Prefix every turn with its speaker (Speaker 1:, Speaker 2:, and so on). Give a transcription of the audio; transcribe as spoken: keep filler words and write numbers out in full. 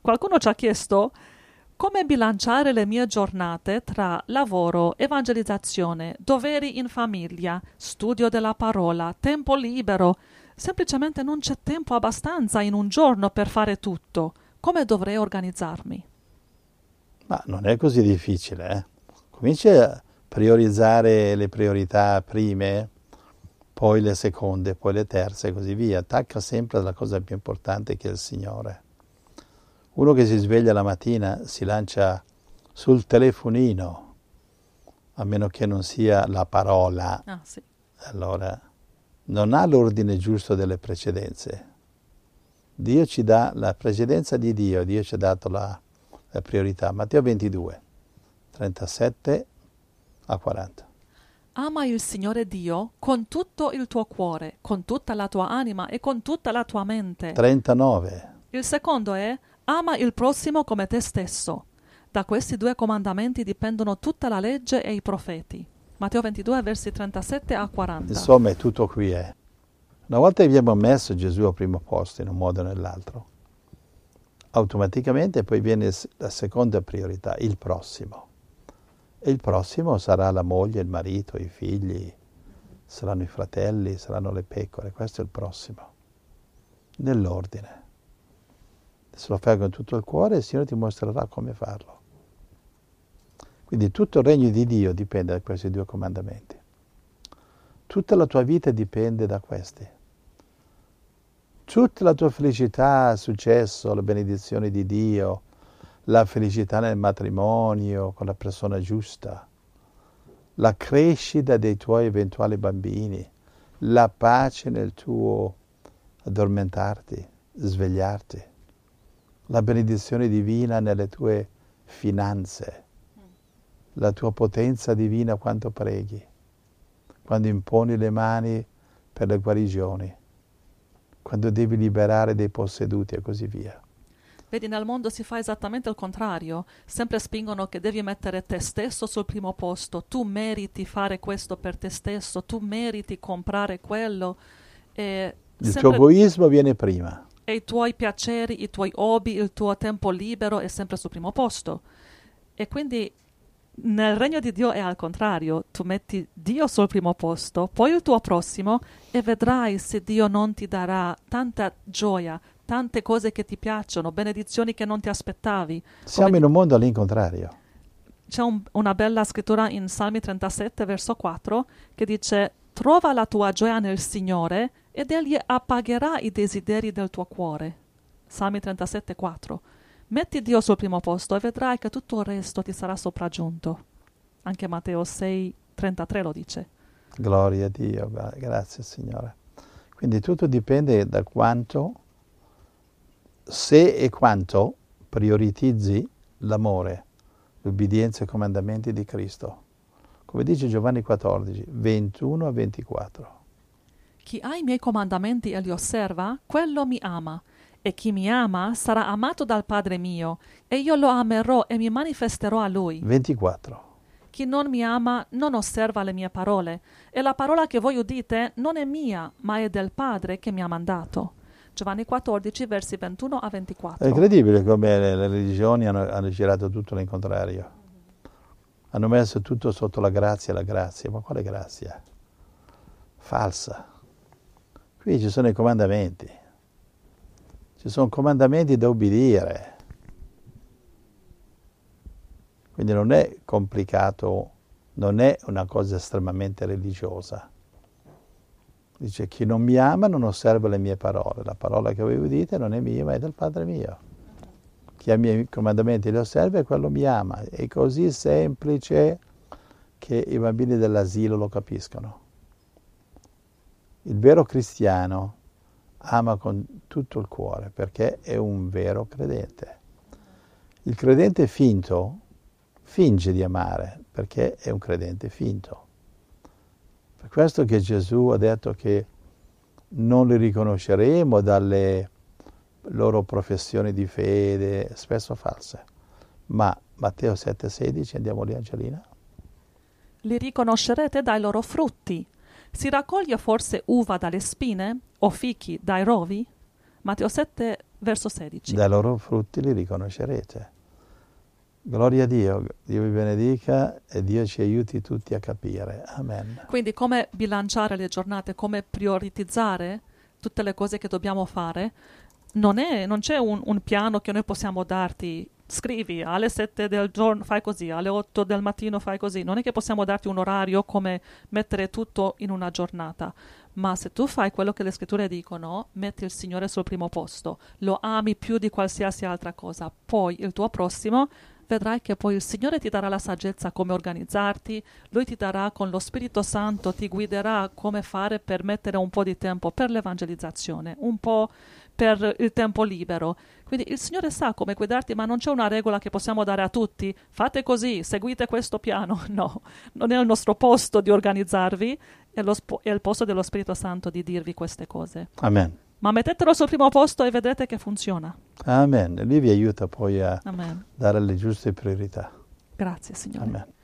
Speaker 1: Qualcuno ci ha chiesto come bilanciare le mie giornate tra lavoro, evangelizzazione, doveri in famiglia, studio della parola, tempo libero. Semplicemente non c'è tempo abbastanza in un giorno per fare tutto. Come dovrei organizzarmi?
Speaker 2: Ma non è così difficile, eh? Cominci a priorizzare le priorità prime, poi le seconde, poi le terze e così via. Attacca sempre alla cosa più importante che è il Signore. Uno che si sveglia la mattina si lancia sul telefonino, a meno che non sia la parola.
Speaker 1: Ah, sì.
Speaker 2: Allora, non ha l'ordine giusto delle precedenze. Dio ci dà la precedenza di Dio, Dio ci ha dato la, la priorità. Matteo ventidue, trentasette a quaranta.
Speaker 1: Ama il Signore Dio con tutto il tuo cuore, con tutta la tua anima e con tutta la tua mente.
Speaker 2: trentanove.
Speaker 1: Il secondo è ama il prossimo come te stesso. Da questi due comandamenti dipendono tutta la legge e i profeti. Matteo ventidue, versi trentasette a quaranta.
Speaker 2: Insomma, è tutto qui, eh. Una volta che abbiamo messo Gesù al primo posto in un modo o nell'altro, automaticamente poi viene la seconda priorità, il prossimo. E il prossimo sarà la moglie, il marito, i figli, saranno i fratelli, saranno le pecore. Questo è il prossimo, nell'ordine. Se lo fai con tutto il cuore, il Signore ti mostrerà come farlo. Quindi tutto il regno di Dio dipende da questi due comandamenti. Tutta la tua vita dipende da questi. Tutta la tua felicità, successo, la benedizione di Dio, la felicità nel matrimonio con la persona giusta, la crescita dei tuoi eventuali bambini, la pace nel tuo addormentarti, svegliarti, la benedizione divina nelle tue finanze, la tua potenza divina quando preghi, quando imponi le mani per le guarigioni, quando devi liberare dei posseduti e così via.
Speaker 1: Vedi, nel mondo si fa esattamente il contrario. Sempre spingono che devi mettere te stesso sul primo posto. Tu meriti fare questo per te stesso, tu meriti comprare quello. E
Speaker 2: il
Speaker 1: sempre...
Speaker 2: tuo egoismo viene prima.
Speaker 1: E i tuoi piaceri, i tuoi hobby, il tuo tempo libero è sempre sul primo posto. E quindi nel regno di Dio è al contrario. Tu metti Dio sul primo posto, poi il tuo prossimo, e vedrai se Dio non ti darà tanta gioia, tante cose che ti piacciono, benedizioni che non ti aspettavi.
Speaker 2: Siamo
Speaker 1: Come
Speaker 2: in un mondo all'incontrario.
Speaker 1: C'è un, una bella scrittura in Salmi trentasette, verso quattro, che dice: trova la tua gioia nel Signore ed Egli appagherà i desideri del tuo cuore. Salmi trentasette, quattro. Metti Dio sul primo posto e vedrai che tutto il resto ti sarà sopraggiunto. Anche Matteo sei, trentatré lo dice.
Speaker 2: Gloria a Dio, grazie Signore. Quindi tutto dipende da quanto, se e quanto prioritizzi l'amore, l'obbedienza ai comandamenti di Cristo. Come dice Giovanni quattordici, ventuno a ventiquattro.
Speaker 1: Chi ha i miei comandamenti e li osserva, quello mi ama. E chi mi ama sarà amato dal Padre mio, e io lo amerò e mi manifesterò a lui.
Speaker 2: ventiquattro.
Speaker 1: Chi non mi ama non osserva le mie parole, e la parola che voi udite non è mia, ma è del Padre che mi ha mandato. Giovanni quattordici, versi ventuno a ventiquattro.
Speaker 2: È incredibile come le, le religioni hanno, hanno girato tutto all'incontrario. Hanno messo tutto sotto la grazia e la grazia. Ma quale grazia? Falsa. Qui ci sono i comandamenti. Ci sono comandamenti da obbedire. Quindi non è complicato, non è una cosa estremamente religiosa. Dice, chi non mi ama non osserva le mie parole. La parola che voi udite non è mia, ma è del Padre mio. Chi ha i miei comandamenti e li osserva è quello mi ama. È così semplice che i bambini dell'asilo lo capiscono. Il vero cristiano ama con tutto il cuore perché è un vero credente. Il credente finto finge di amare perché è un credente finto. Per questo che Gesù ha detto che non li riconosceremo dalle loro professioni di fede, spesso false. Ma Matteo sette sedici, andiamo lì Angelina?
Speaker 1: Li riconoscerete dai loro frutti. Si raccoglie forse uva dalle spine o fichi dai rovi? Matteo sette, verso sedici.
Speaker 2: Dai loro frutti li riconoscerete. Gloria a Dio, Dio vi benedica e Dio ci aiuti tutti a capire. Amen.
Speaker 1: Quindi come bilanciare le giornate, come prioritizzare tutte le cose che dobbiamo fare, non, è, non c'è un, un piano che noi possiamo darti. Scrivi alle sette del giorno fai così, alle otto del mattino fai così. Non è che possiamo darti un orario come mettere tutto in una giornata. Ma se tu fai quello che le scritture dicono, metti il Signore sul primo posto, lo ami più di qualsiasi altra cosa, poi il tuo prossimo, vedrai che poi il Signore ti darà la saggezza come organizzarti, Lui ti darà con lo Spirito Santo, ti guiderà come fare per mettere un po' di tempo per l'evangelizzazione, un po' per il tempo libero. Quindi il Signore sa come guidarti, ma non c'è una regola che possiamo dare a tutti. Fate così, seguite questo piano. No, non è il nostro posto di organizzarvi, è, lo sp- è il posto dello Spirito Santo di dirvi queste cose.
Speaker 2: Amen.
Speaker 1: Ma mettetelo sul primo posto e vedrete che funziona.
Speaker 2: Amen. Lui vi aiuta poi a
Speaker 1: Amen.
Speaker 2: dare le giuste priorità.
Speaker 1: Grazie, Signore.
Speaker 2: Amen.